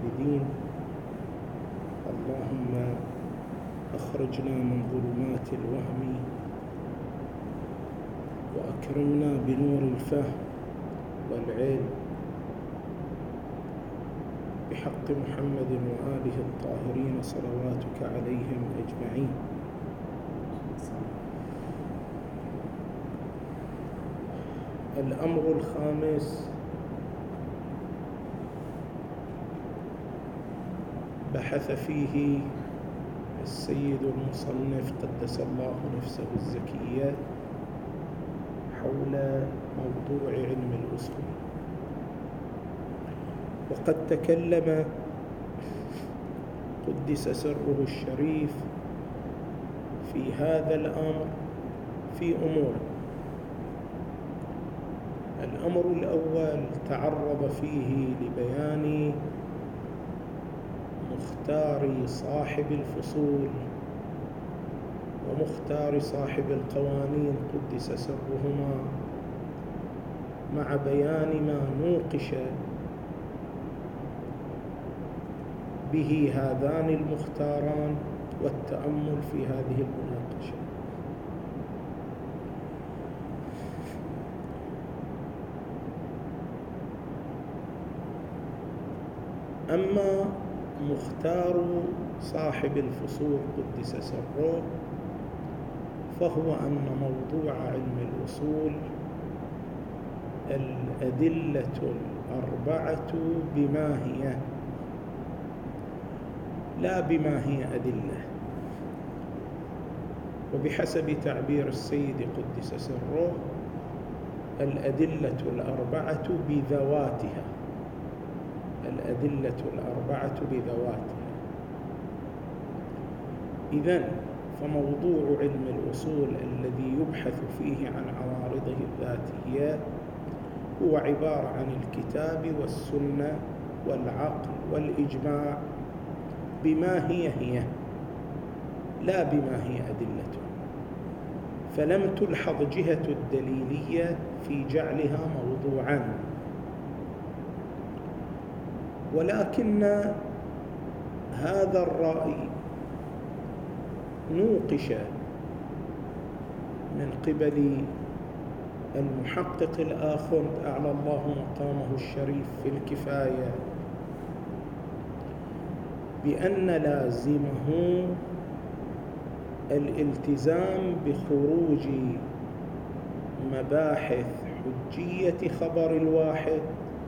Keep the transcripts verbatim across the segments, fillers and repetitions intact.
العابدين. اللهم أخرجنا من ظلمات الوهم وأكرمنا بنور الفهم والعلم بحق محمد وآله الطاهرين صلواتك عليهم أجمعين. الأمر الخامس بحث فيه السيد المصنف قدس الله نفسه الزكية حول موضوع علم الأصول، وقد تكلم قدس سره الشريف في هذا الأمر في أمور. الأمر الأول تعرض فيه لبيان مختار صاحب الفصول ومختار صاحب القوانين قدس سرهما، مع بيان ما نوقش به هذان المختاران والتأمل في هذه المناقشة. أما مختار صاحب الفصول قدس سره فهو أن موضوع علم الأصول الأدلة الأربعة بما هي، لا بما هي أدلة. وبحسب تعبير السيد قدس سره الأدلة الأربعة بذواتها، الأدلة الأربعة بذواتها. إذن فموضوع علم الأصول الذي يبحث فيه عن عوارضه الذاتية هو عبارة عن الكتاب والسنة والعقل والإجماع بما هي هي، لا بما هي أدلته. فلم تلحظ جهة الدليلية في جعلها موضوعاً، ولكن هذا الرأي نوقش من قبل المحقق الآخر أعلى الله مقامه الشريف في الكفاية بأن لازمه الالتزام بخروج مباحث حجية خبر الواحد،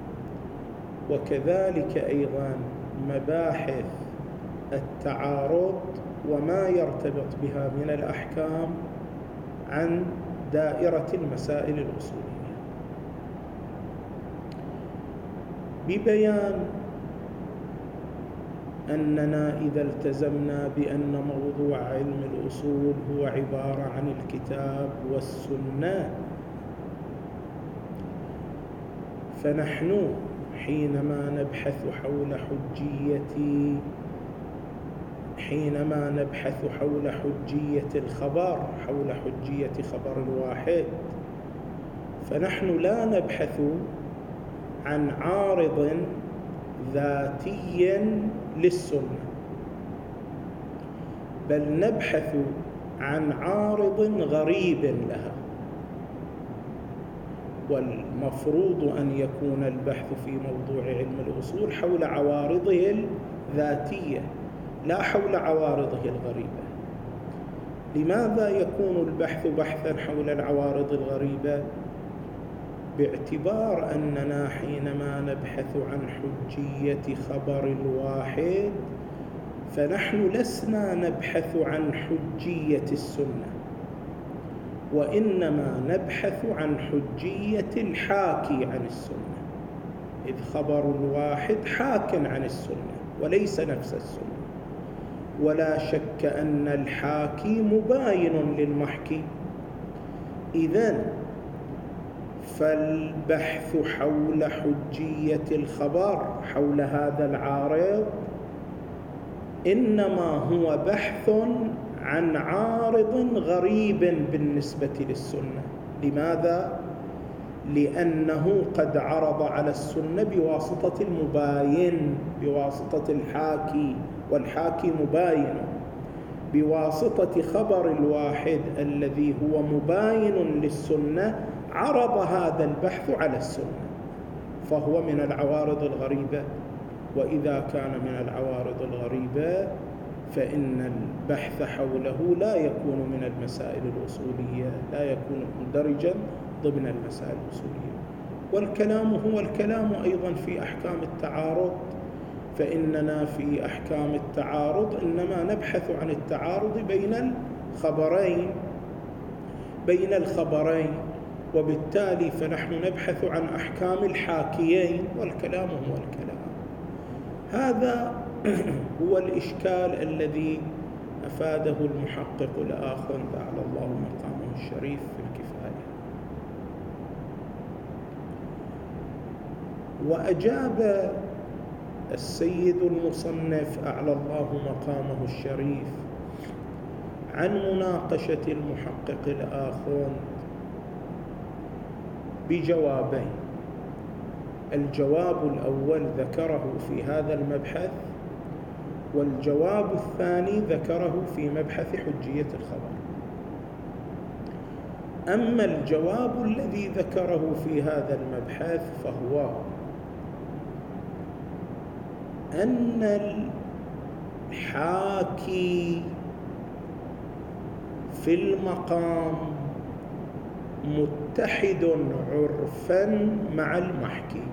وكذلك أيضا مباحث التعارض وما يرتبط بها من الأحكام عن دائرة المسائل الأصولية، ببيان أننا إذا التزمنا بأن موضوع علم الأصول هو عبارة عن الكتاب والسنة، فنحن حينما نبحث حول حجية حينما نبحث حول حجية الخبر، حول حجية خبر الواحد، فنحن لا نبحث عن عارض ذاتي للسنة، بل نبحث عن عارض غريب لها. والمفروض أن يكون البحث في موضوع علم الأصول حول عوارضه الذاتية لا حول عوارضه الغريبة. لماذا يكون البحث بحثا حول العوارض الغريبة؟ باعتبار أننا حينما نبحث عن حجية خبر الواحد فنحن لسنا نبحث عن حجية السنة، وإنما نبحث عن حجية الحاكي عن السنة، إذ خبر الواحد حاك عن السنة وليس نفس السنة، ولا شك أن الحاكي مباين للمحكي. إذن فالبحث حول حجية الخبر حول هذا العارض إنما هو بحث عن عارض غريب بالنسبة للسنة. لماذا؟ لأنه قد عرض على السنة بواسطة المباين، بواسطة الحاكي، والحاكي مباين، بواسطة خبر الواحد الذي هو مباين للسنة، عرض هذا البحث على السنة، فهو من العوارض الغريبة. وإذا كان من العوارض الغريبة فإن البحث حوله لا يكون من المسائل الأصولية، لا يكون مندرجا ضمن المسائل الأصولية. والكلام هو الكلام أيضا في أحكام التعارض، فإننا في أحكام التعارض إنما نبحث عن التعارض بين الخبرين بين الخبرين وبالتالي فنحن نبحث عن أحكام الحاكيين، والكلام هو الكلام. هذا هو الإشكال الذي أفاده المحقق الآخر تعالى الله مقامه الشريف في الكفاية. وأجاب السيد المصنف أعلى الله مقامه الشريف عن مناقشة المحقق الآخر بجوابين. الجواب الأول ذكره في هذا المبحث، والجواب الثاني ذكره في مبحث حجية الخبر. أما الجواب الذي ذكره في هذا المبحث فهو أن الحاكي في المقام متحد عرفاً مع المحكي،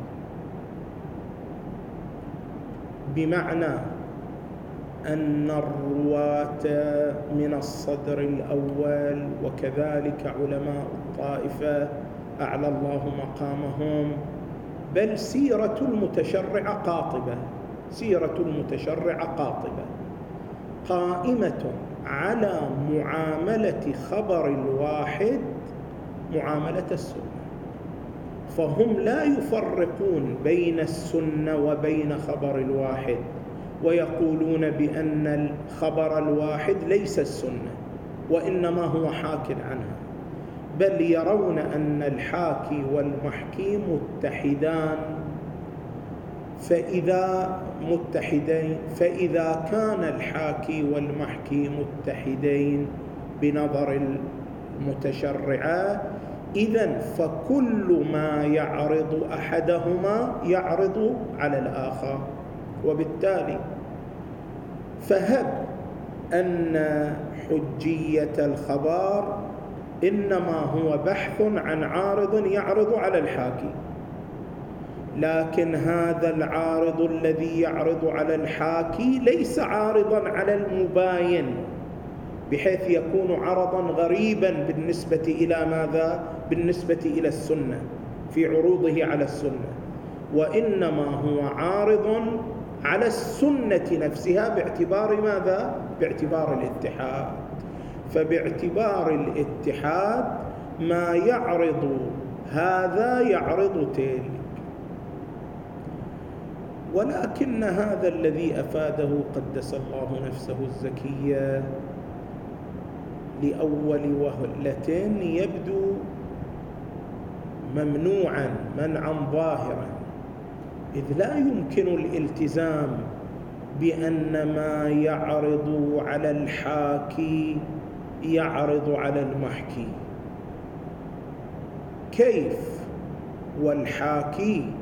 بمعنى أن الرواة من الصدر الأول وكذلك علماء الطائفة أعلى الله مقامهم، بل سيرة المتشرع قاطبة سيرة المتشرع قاطبة قائمة على معاملة خبر الواحد معاملة السنة، فهم لا يفرقون بين السنة وبين خبر الواحد، ويقولون بأن الخبر الواحد ليس السنة وإنما هو حاك عنها، بل يرون أن الحاكي والمحكي متحدان. فإذا متحدين فإذا كان الحاكي والمحكي متحدين بنظر المتشرعة، إذن فكل ما يعرض أحدهما يعرض على الآخر. وبالتالي فهب أن حجية الخبر إنما هو بحث عن عارض يعرض على الحاكي، لكن هذا العارض الذي يعرض على الحاكي ليس عارضا على المباين بحيث يكون عرضا غريبا بالنسبة إلى ماذا؟ بالنسبة إلى السنة في عروضه على السنة، وإنما هو عارض على السنة نفسها باعتبار ماذا؟ باعتبار الاتحاد. فباعتبار الاتحاد ما يعرض هذا يعرض تلك. ولكن هذا الذي أفاده قدس الله نفسه الزكية لأول وهلة يبدو ممنوعا منعا ظاهرا، إذ لا يمكن الالتزام بأن ما يعرض على الحاكي يعرض على المحكي. كيف والحاكي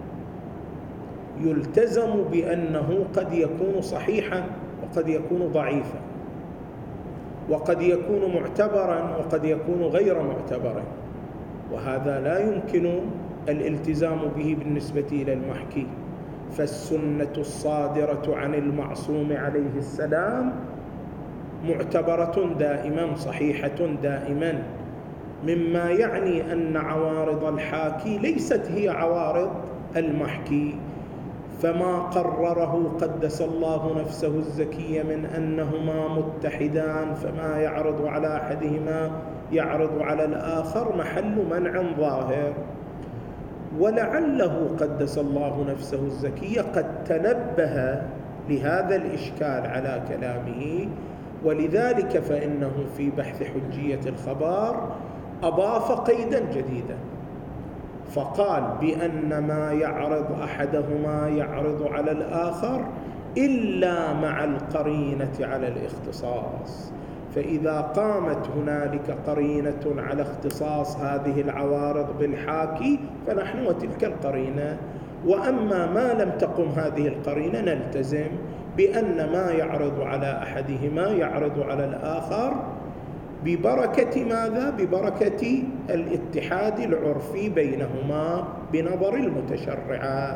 يلتزم بأنه قد يكون صحيحا وقد يكون ضعيفا، وقد يكون معتبرا وقد يكون غير معتبرا، وهذا لا يمكن الالتزام به بالنسبة إلى المحكي. فالسنة الصادرة عن المعصوم عليه السلام معتبرة دائما صحيحة دائما، مما يعني أن عوارض الحاكي ليست هي عوارض المحكي. فما قرره قدس الله نفسه الزكية من أنهما متحدان فما يعرض على أحدهما يعرض على الآخر محل منع ظاهر. ولعله قدس الله نفسه الزكية قد تنبه لهذا الإشكال على كلامه، ولذلك فإنه في بحث حجية الخبر أضاف قيدا جديدا، فقال بأن ما يعرض أحدهما يعرض على الآخر إلا مع القرينة على الاختصاص. فإذا قامت هنالك قرينة على اختصاص هذه العوارض بالحاكي فنحن وتلك القرينة، وأما ما لم تقم هذه القرينة نلتزم بأن ما يعرض على أحدهما يعرض على الآخر ببركة ماذا؟ ببركة الاتحاد العرفي بينهما بنظر المتشرعات.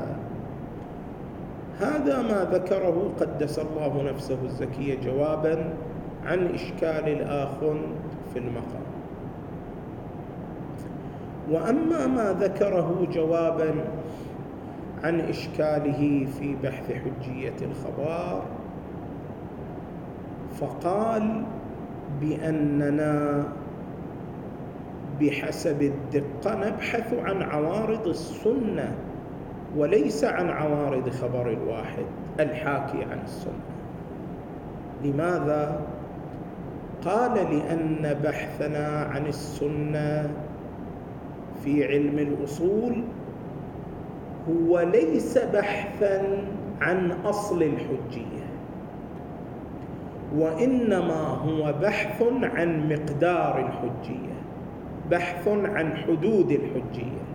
هذا ما ذكره قدس الله نفسه الزكية جوابا عن إشكال الآخذ في المقام. وأما ما ذكره جوابا عن إشكاله في بحث حجية الخبر، فقال بأننا بحسب الدقة نبحث عن عوارض السنة وليس عن عوارض خبر الواحد الحاكي عن السنة. لماذا؟ قال لأن بحثنا عن السنة في علم الأصول هو ليس بحثا عن أصل الحجية، وإنما هو بحث عن مقدار الحجية، بحث عن حدود الحجية.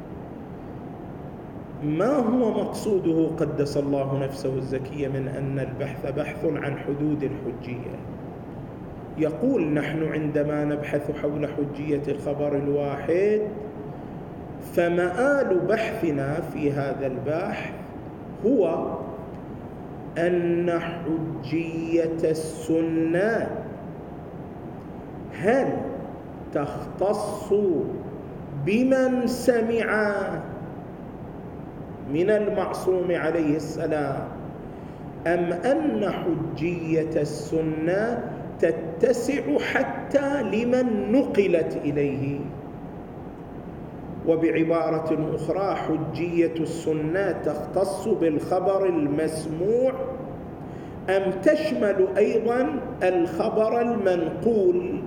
ما هو مقصوده قدس الله نفسه الزكية من أن البحث بحث عن حدود الحجية؟ يقول نحن عندما نبحث حول حجية الخبر الواحد فمآل بحثنا في هذا البحث هو أن حجية السنة هل تختص بمن سمع من المعصوم عليه السلام، أم أن حجية السنة تتسع حتى لمن نقلت إليه؟ وبعبارة أخرى حجية السنة تختص بالخبر المسموع أم تشمل أيضا الخبر المنقول؟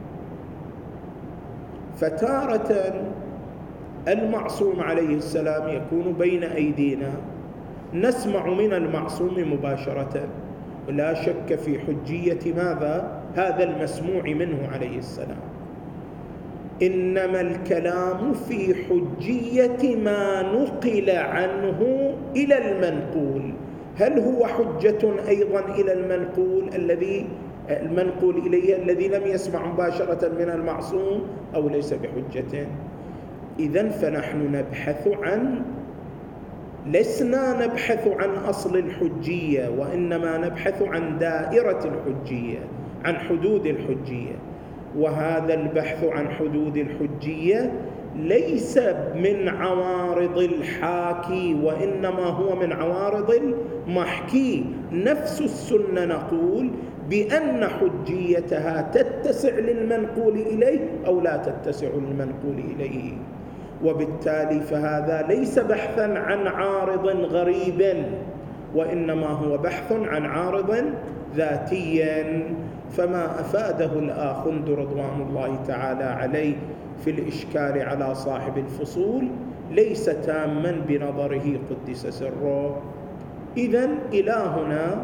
فتارة المعصوم عليه السلام يكون بين أيدينا نسمع من المعصوم مباشرة، ولا شك في حجية ماذا؟ هذا المسموع منه عليه السلام. إنما الكلام في حجية ما نقل عنه إلى المنقول. هل هو حجة أيضا إلى المنقول الذي المنقول إليه الذي لم يسمع مباشرة من المعصوم أو ليس بحجة؟ إذن فنحن نبحث عن لسنا نبحث عن أصل الحجية، وإنما نبحث عن دائرة الحجية، عن حدود الحجية. وهذا البحث عن حدود الحجية ليس من عوارض الحاكي، وإنما هو من عوارض المحكي. نفس السنة نقول بأن حجيتها تتسع للمنقول إليه أو لا تتسع للمنقول إليه، وبالتالي فهذا ليس بحثا عن عارض غريب، وإنما هو بحث عن عارض ذاتي. فما أفاده الآخ رضوان الله تعالى عليه في الإشكال على صاحب الفصول ليس تاما بنظره قدس سره. إذن إلى هنا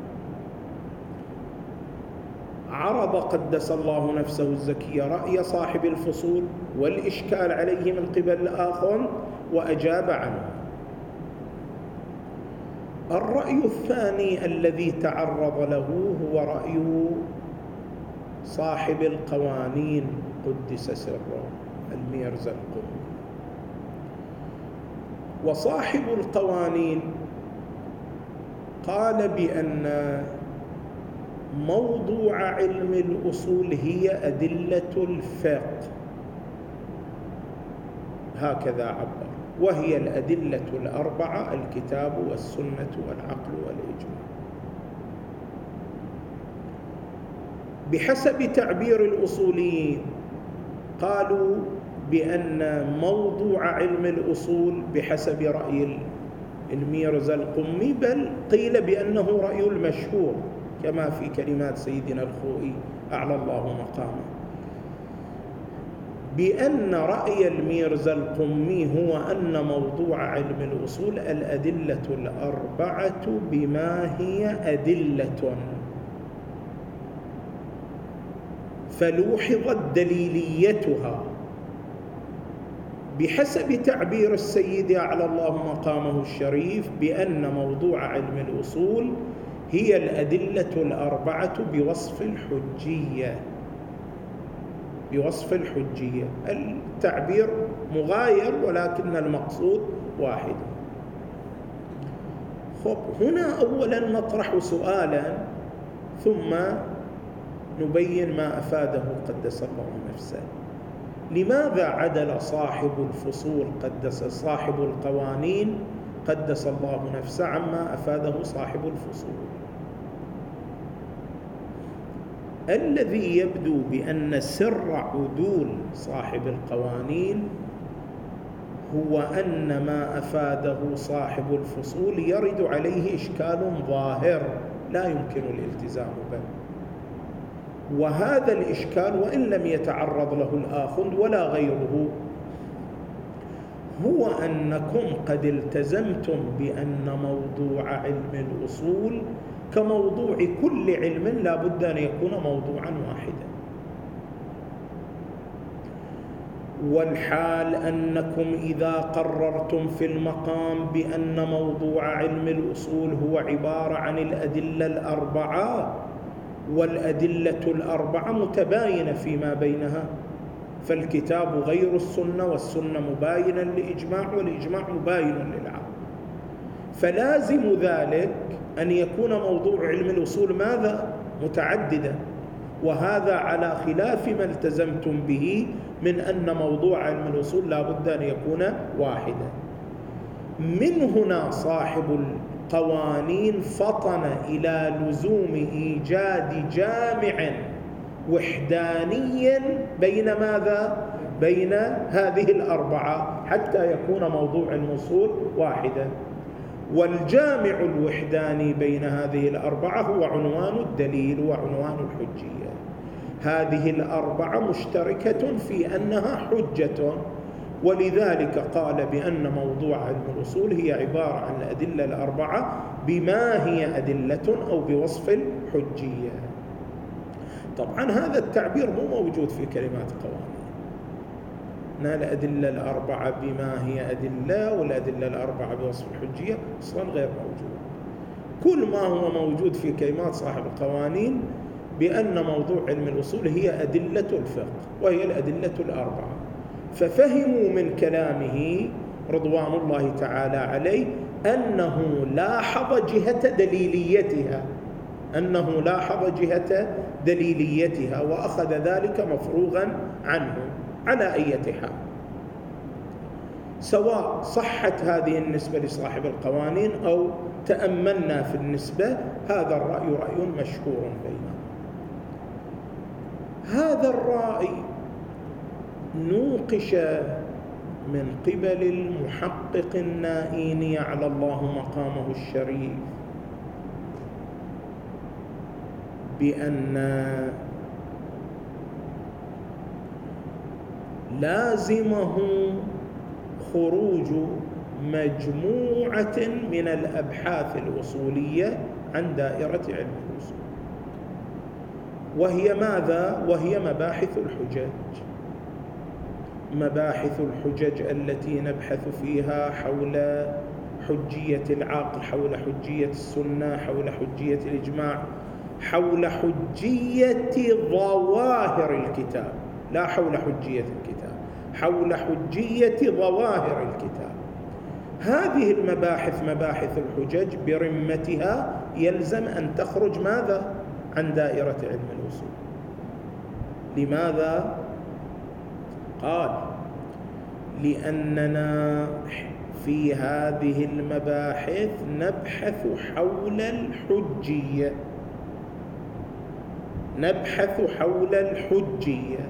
عرض قدس الله نفسه الزكية رأي صاحب الفصول والإشكال عليه من قبل الآخر وأجاب عنه. الرأي الثاني الذي تعرض له هو رأي صاحب القوانين قدس سره الميرزا القمي. وصاحب القوانين قال بأن موضوع علم الأصول هي أدلة الفقه، هكذا عبر، وهي الأدلة الأربعة: الكتاب والسنة والعقل والإجماع. بحسب تعبير الأصوليين قالوا بأن موضوع علم الأصول بحسب رأي الميرزا القمي، بل قيل بأنه رأي المشهور كما في كلمات سيدنا الخوئي أعلى الله مقامه، بأن رأي الميرزا القمي هو أن موضوع علم الأصول الأدلة الأربعة بما هي أدلة، فلوحظت دليليتها بحسب تعبير السيد أعلى الله مقامه الشريف بأن موضوع علم الأصول هي الأدلة الأربعة بوصف الحجية. بوصف الحجية التعبير مغاير ولكن المقصود واحد. خب هنا أولا نطرح سؤالا ثم نبين ما أفاده قدس الله نفسه. لماذا عدل صاحب الفصول قدس صاحب القوانين قدس الله نفسه عما أفاده صاحب الفصول؟ الذي يبدو بأن سر عدول صاحب القوانين هو أن ما أفاده صاحب الفصول يرد عليه إشكال ظاهر لا يمكن الالتزام به، وهذا الإشكال وإن لم يتعرض له الآخذ ولا غيره هو أنكم قد التزمتم بأن موضوع علم الأصول كموضوع كل علم لا بد أن يكون موضوعا واحدا، والحال أنكم إذا قررتم في المقام بأن موضوع علم الأصول هو عبارة عن الأدلة الأربعة، والأدلة الأربعة متباينة فيما بينها، فالكتاب غير السنة والسنة مباينة للإجماع والإجماع مباين للعقل، فلازم ذلك أن يكون موضوع علم الأصول ماذا؟ متعددا، وهذا على خلاف ما التزمتم به من أن موضوع علم الأصول لا بد أن يكون واحدا. من هنا صاحب القوانين فطن إلى لزوم إيجاد جامع وحداني بين ماذا؟ بين هذه الأربعة حتى يكون موضوع الأصول واحدا، والجامع الوحداني بين هذه الأربعة هو عنوان الدليل وعنوان الحجية. هذه الأربعة مشتركة في أنها حجة، ولذلك قال بأن موضوع علم الأصول هي عبارة عن الأدلة الأربعة بما هي أدلة أو بوصف الحجية. طبعا هذا التعبير مو موجود في كلمات قوانين، الأدلة الأربعة بما هي أدلة والأدلة الأربعة بوصف الحجية أصلا غير موجود. كل ما هو موجود في كلمات صاحب القوانين بأن موضوع علم الأصول هي أدلة الفقه وهي الأدلة الأربعة، ففهموا من كلامه رضوان الله تعالى عليه أنه لاحظ جهة دليليتها أنه لاحظ جهة دليليتها وأخذ ذلك مفروغا عنه على أي حال. سواء صحت هذه النسبة لصاحب القوانين أو تأملنا في النسبة، هذا الرأي رأي مشهور بيننا. هذا الرأي نوقش من قبل المحقق النائيني على الله مقامه الشريف بأن لازمه خروج مجموعة من الأبحاث الأصولية عن دائرة علم الأصول، وهي ماذا؟ وهي مباحث الحجج. مباحث الحجج التي نبحث فيها حول حجية العقل، حول حجية السنة، حول حجية الإجماع، حول حجية ظواهر الكتاب، لا حول حجية الكتاب، حول حجية ظواهر الكتاب. هذه المباحث مباحث الحجج برمتها يلزم أن تخرج ماذا؟ عن دائرة علم الأصول. لماذا؟ قال لأننا في هذه المباحث نبحث حول الحجية، نبحث حول الحجية،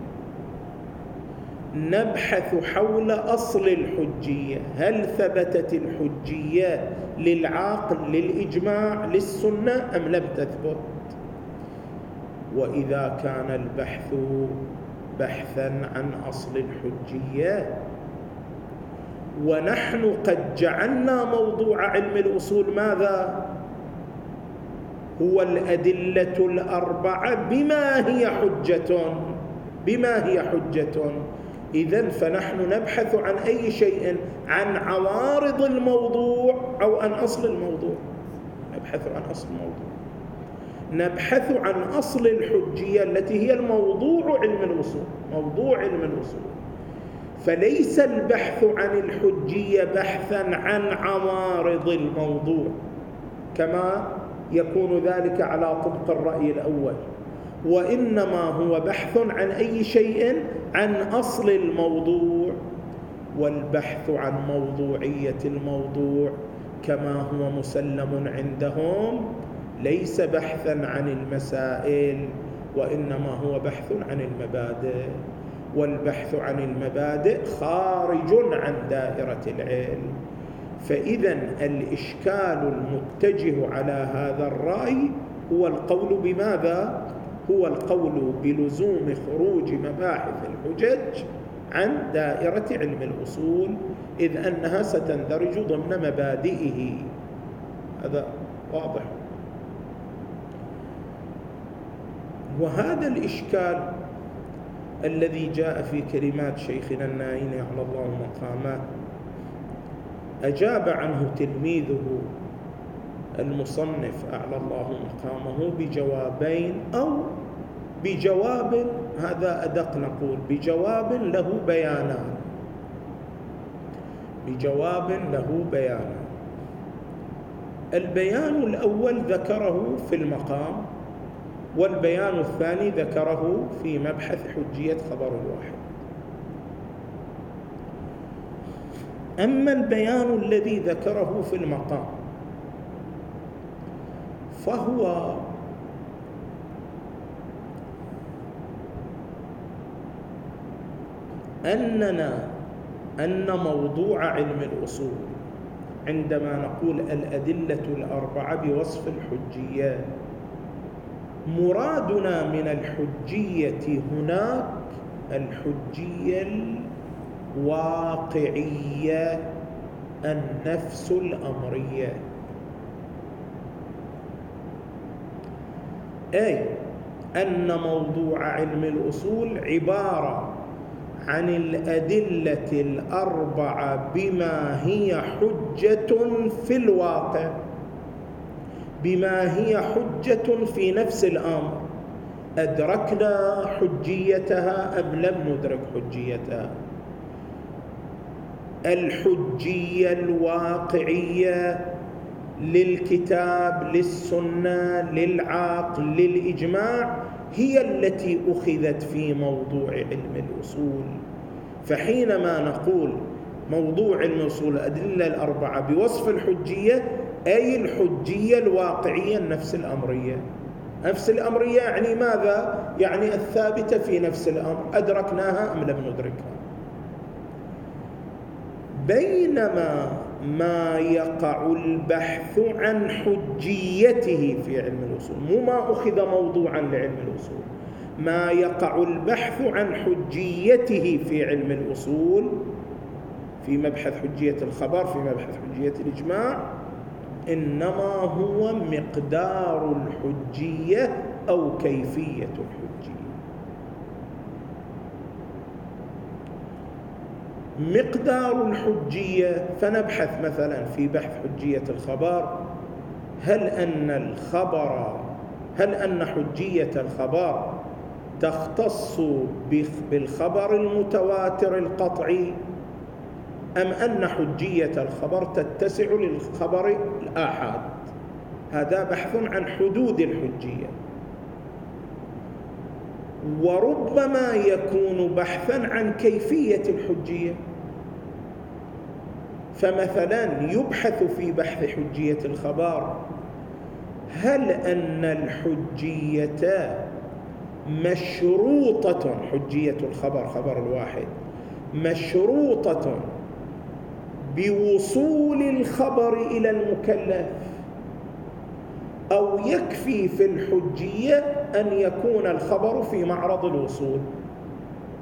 نبحث حول أصل الحجية. هل ثبتت الحجية للعقل، للإجماع، للسنة أم لم تثبت؟ وإذا كان البحث بحثا عن أصل الحجية. ونحن قد جعلنا موضوع علم الأصول ماذا؟ هو الأدلة الأربعة بما هي حجة، بما هي حجة. إذن فنحن نبحث عن أي شيء، عن عوارض الموضوع أو عن أصل الموضوع؟ نبحث عن أصل الموضوع، نبحث عن أصل الحجية التي هي الموضوع علم الأصول، موضوع علم الأصول. فليس البحث عن الحجية بحثا عن عوارض الموضوع كما يكون ذلك على طبق الرأي الأول، وإنما هو بحث عن أي شيء، عن أصل الموضوع. والبحث عن موضوعية الموضوع كما هو مسلم عندهم ليس بحثا عن المسائل، وإنما هو بحث عن المبادئ. والبحث عن المبادئ خارج عن دائرة العلم. فإذا الإشكال المتجه على هذا الرأي هو القول بماذا؟ هو القول بلزوم خروج مباحث الحجج عن دائرة علم الأصول، إذ أنها ستندرج ضمن مبادئه. هذا واضح. وهذا الإشكال الذي جاء في كلمات شيخنا النائين على الله مقامه أجاب عنه تلميذه المصنف أعلى الله مقامه بجوابين، أو بجواب، هذا أدق نقول، بجواب له بيانان، بجواب له بيانان. البيان الأول ذكره في المقام، والبيان الثاني ذكره في مبحث حجية خبر الواحد. أما البيان الذي ذكره في المقام فهو أننا أن موضوع علم الأصول عندما نقول الأدلة الأربعة بوصف الحجية، مرادنا من الحجية هناك الحجية الواقعية، النفس الأمرية، أي أن موضوع علم الأصول عبارة عن الأدلة الأربعة بما هي حجة في الواقع، بما هي حجة في نفس الأمر، أدركنا حجيتها أم لم ندرك حجيتها. الحجية الواقعية للكتاب، للسنة، للعقل، للإجماع هي التي أخذت في موضوع علم الأصول. فحينما نقول موضوع علم الأصول الأدلة الأربعة بوصف الحجية، أي الحجية الواقعية النفس الأمرية. نفس الأمرية يعني ماذا؟ يعني الثابتة في نفس الأمر، أدركناها أم لم ندركها. بينما ما يقع البحث عن حجيته في علم الأصول، مو ما أخذ موضوعا لعلم الأصول، ما يقع البحث عن حجيته في علم الأصول في مبحث حجية الخبر، في مبحث حجية الإجماع، إنما هو مقدار الحجية أو كيفية الحجية. مقدار الحجية، فنبحث مثلا في بحث حجية الخبر، هل أن الخبر هل أن حجية الخبر تختص بالخبر المتواتر القطعي، أم أن حجية الخبر تتسع للخبر الآحاد؟ هذا بحث عن حدود الحجية. وربما يكون بحثا عن كيفية الحجية، فمثلا يبحث في بحث حجية الخبر هل أن الحجية مشروطة، حجية الخبر خبر الواحد مشروطة بوصول الخبر إلى المكلف، أو يكفي في الحجية أن يكون الخبر في معرض الوصول.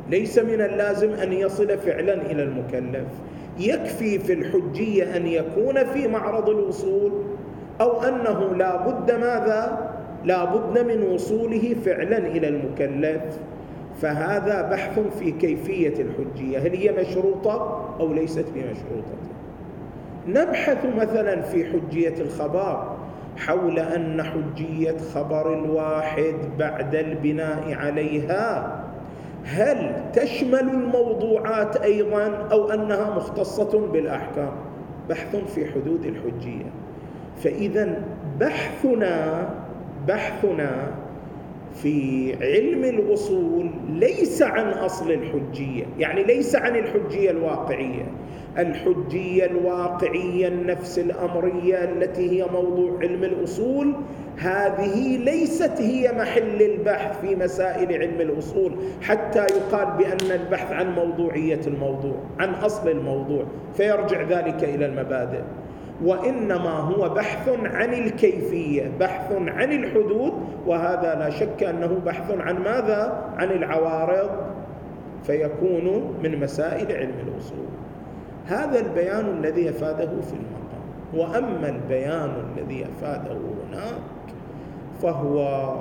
ليس من اللازم أن يصل فعلا إلى المكلف. يكفي في الحجية أن يكون في معرض الوصول، أو أنه لا بد ماذا؟ لا بد من وصوله فعلا إلى المكلف. فهذا بحث في كيفية الحجية، هل هي مشروطة أو ليست بمشروطة. نبحث مثلا في حجية الخبر حول أن حجية خبر الواحد بعد البناء عليها هل تشمل الموضوعات أيضا أو أنها مختصة بالأحكام. بحث في حدود الحجية. فإذا بحثنا بحثنا في علم الأصول ليس عن أصل الحجية، يعني ليس عن الحجية الواقعية. الحجية الواقعية النفس الأمرية التي هي موضوع علم الأصول، هذه ليست هي محل البحث في مسائل علم الأصول حتى يقال بأن البحث عن موضوعية الموضوع، عن أصل الموضوع، فيرجع ذلك إلى المبادئ. وإنما هو بحث عن الكيفية، بحث عن الحدود، وهذا لا شك أنه بحث عن ماذا؟ عن العوارض، فيكون من مسائل علم الأصول. هذا البيان الذي أفاده في المقام. وأما البيان الذي أفاده هناك فهو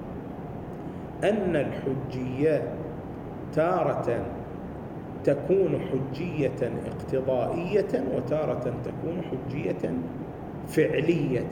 أن الحجية تارة تكون حجية اقتضائية وتارة تكون حجية فعلية.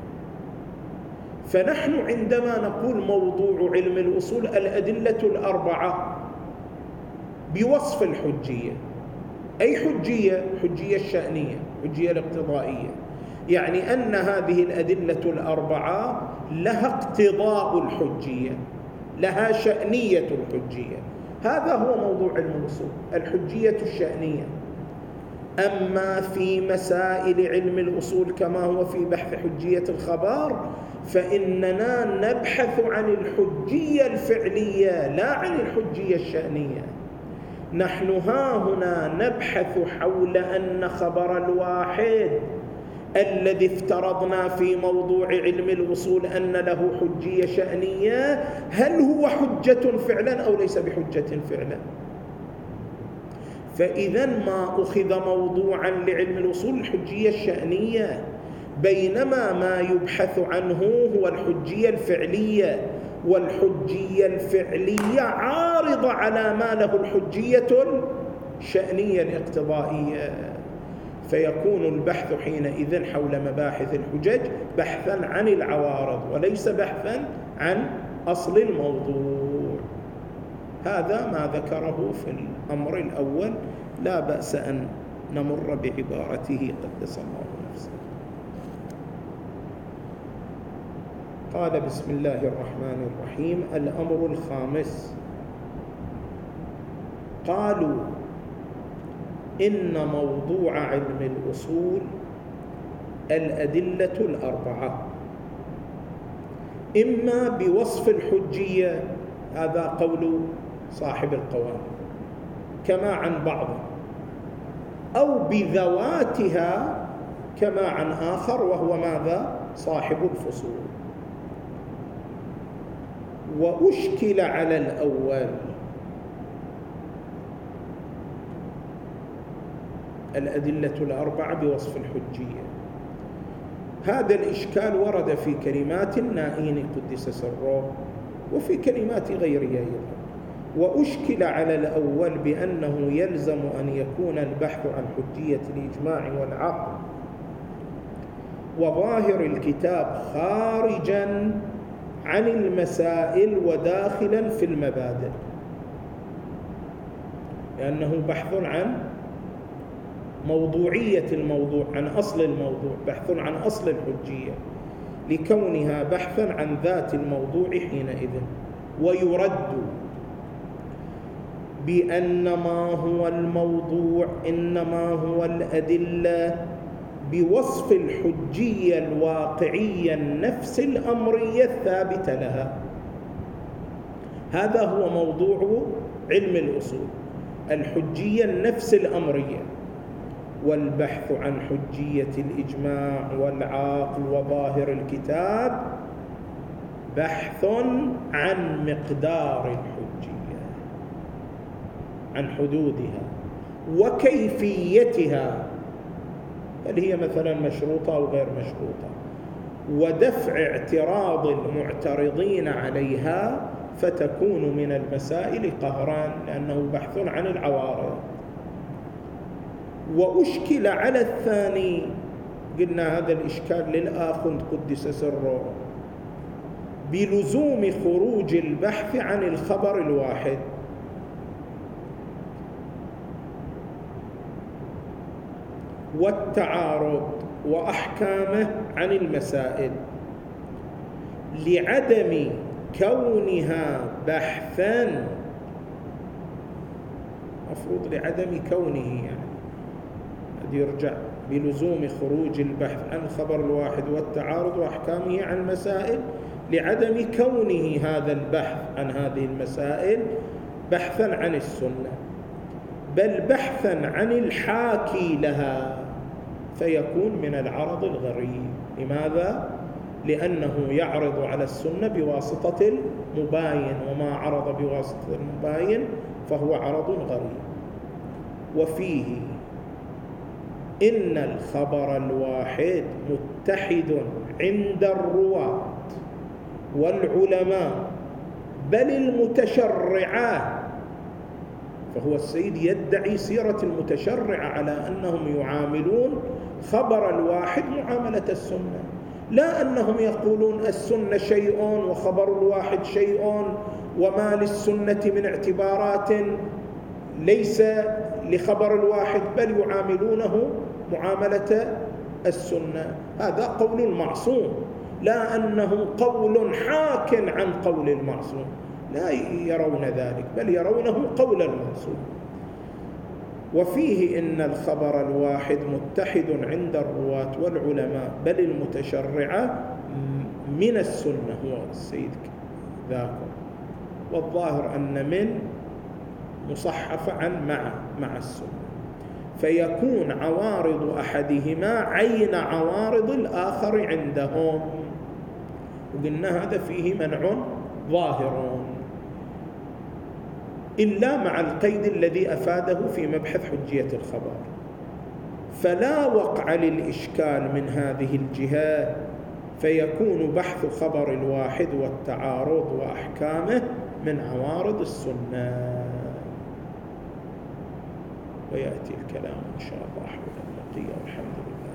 فنحن عندما نقول موضوع علم الأصول الأدلة الأربعة بوصف الحجية، أي حجية؟ حجية الشأنية، حجية الاقتضائية، يعني أن هذه الأدلة الأربعة لها اقتضاء الحجية، لها شأنية الحجية. هذا هو موضوع علم الأصول، الحجية الشأنية. أما في مسائل علم الأصول كما هو في بحث حجية الخبر فإننا نبحث عن الحجية الفعلية لا عن الحجية الشأنية. نحن ها هنا نبحث حول أن خبر الواحد الذي افترضنا في موضوع علم الأصول أن له حجية شأنية، هل هو حجة فعلا أو ليس بحجة فعلا؟ فإذا ما أخذ موضوعا لعلم الأصول الحجية الشأنية، بينما ما يبحث عنه هو الحجية الفعلية، والحجية الفعلية عارضة على ما له الحجية الشأنية الاقتضائية. فيكون البحث حينئذ حول مباحث الحجج بحثا عن العوارض وليس بحثا عن أصل الموضوع. هذا ما ذكره في الأمر الأول، لا بأس أن نمر بعبارته قدس الله نفسه. قال بسم الله الرحمن الرحيم: الأمر الخامس، قالوا إن موضوع علم الأصول الأدلة الأربعة، إما بوصف الحجية، هذا قول صاحب القوام كما عن بعض، أو بذواتها كما عن آخر وهو ماذا؟ صاحب الفصول. وأشكل على الأول، الأدلة الأربعة بوصف الحجية. هذا الإشكال ورد في كلمات النائين قدس سره وفي كلمات غيره أيضا. وأشكل على الأول بأنه يلزم أن يكون البحث عن حجية الإجماع والعقل وظاهر الكتاب خارجا عن المسائل وداخلا في المبادئ، لأنه بحث عن موضوعية الموضوع، عن أصل الموضوع، بحث عن أصل الحجية، لكونها بحثا عن ذات الموضوع حينئذ. ويرد بأن ما هو الموضوع إنما هو الأدلة بوصف الحجية الواقعية النفس الأمرية الثابتة لها. هذا هو موضوع علم الأصول، الحجية النفس الأمرية. والبحث عن حجية الإجماع والعقل وظاهر الكتاب بحث عن مقدار الحجية. عن حدودها وكيفيتها، هل هي مثلا مشروطة أو غير مشروطة، ودفع اعتراض المعترضين عليها، فتكون من المسائل قهرا لأنه بحث عن العوارض. وأشكل على الثاني، قلنا هذا الإشكال للآخذ قدس سره، بلزوم خروج البحث عن الخبر الواحد، والتعارض وأحكامه عن المسائل، لعدم كونها بحثا، مفروض لعدم كونه، يعني هذا يرجع بلزوم خروج البحث عن الخبر الواحد والتعارض وأحكامه عن المسائل، لعدم كونه هذا البحث عن هذه المسائل بحثا عن السنة، بل بحثا عن الحاكي لها، فيكون من العرض الغريب. لماذا؟ لأنه يعرض على السنة بواسطة المباين، وما عرض بواسطة المباين فهو عرض غريب. وفيه إن الخبر الواحد متحد عند الرواة والعلماء بل المتشرعات، فهو السيد يدعي سيرة المتشرع على أنهم يعاملون خبر الواحد معاملة السنة، لا أنهم يقولون السنة شيء وخبر الواحد شيء، وما للسنة من اعتبارات ليس لخبر الواحد، بل يعاملونه معاملة السنة. هذا قول المعصوم، لا أنه قول حاك عن قول المعصوم، لا يرون ذلك، بل يرونه قول المعصوم. وفيه إن الخبر الواحد متحد عند الرواة والعلماء بل المتشرعة من السنة، هو السيد ذاكم، والظاهر أن من مصحف عن مع مع السنة، فيكون عوارض أحدهما عين عوارض الآخر عندهم، وقلنا هذا فيه منع ظاهر، إلا مع القيد الذي أفاده في مبحث حجية الخبر، فلا وقع للإشكال من هذه الجهة، فيكون بحث خبر الواحد والتعارض وأحكامه من عوارض السنة. ويأتي الكلام إن شاء الله حول البقية، والحمد لله.